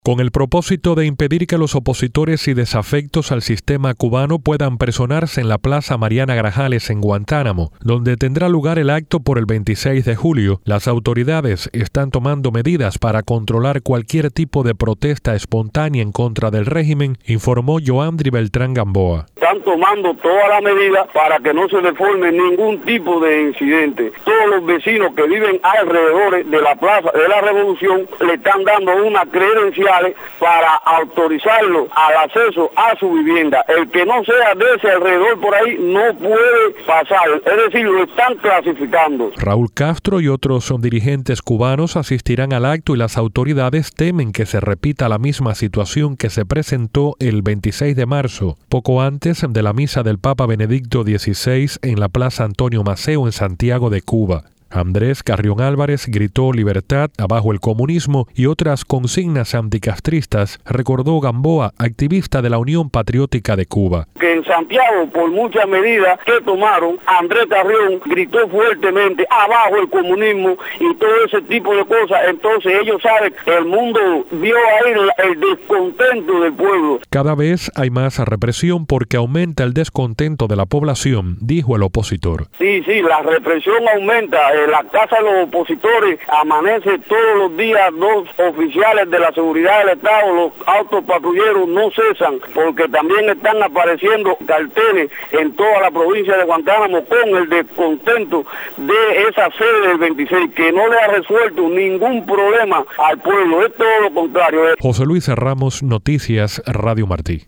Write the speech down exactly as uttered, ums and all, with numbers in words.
Con el propósito de impedir que los opositores y desafectos al sistema cubano puedan personarse en la Plaza Mariana Grajales en Guantánamo, donde tendrá lugar el acto por el veintiséis de julio, las autoridades están tomando medidas para controlar cualquier tipo de protesta espontánea en contra del régimen, informó Joandri Beltrán Gamboa. Están tomando todas las medidas para que no se deforme ningún tipo de incidente. Todos los vecinos que viven alrededor de la Plaza de la Revolución le están dando una credencial para autorizarlo al acceso a su vivienda. El que no sea de ese alrededor por ahí no puede pasar, es decir, lo están clasificando. Raúl Castro y otros dirigentes cubanos asistirán al acto y las autoridades temen que se repita la misma situación que se presentó el veintiséis de marzo, poco antes de la misa del Papa Benedicto dieciséis en la Plaza Antonio Maceo en Santiago de Cuba. Andrés Carrión Álvarez gritó libertad, abajo el comunismo y otras consignas anticastristas, recordó Gamboa, activista de la Unión Patriótica de Cuba. Que en Santiago, por muchas medidas que tomaron, Andrés Carrión gritó fuertemente, abajo el comunismo y todo ese tipo de cosas. Entonces ellos saben que el mundo vio ahí el descontento del pueblo. Cada vez hay más represión porque aumenta el descontento de la población, dijo el opositor. Sí, sí, la represión aumenta. En la casa de los opositores amanece todos los días dos oficiales de la seguridad del Estado, los autopatrulleros no cesan porque también están apareciendo carteles en toda la provincia de Guantánamo con el descontento de esa sede del veintiséis que no le ha resuelto ningún problema al pueblo, es todo lo contrario. José Luis Ramos, Noticias Radio Martí.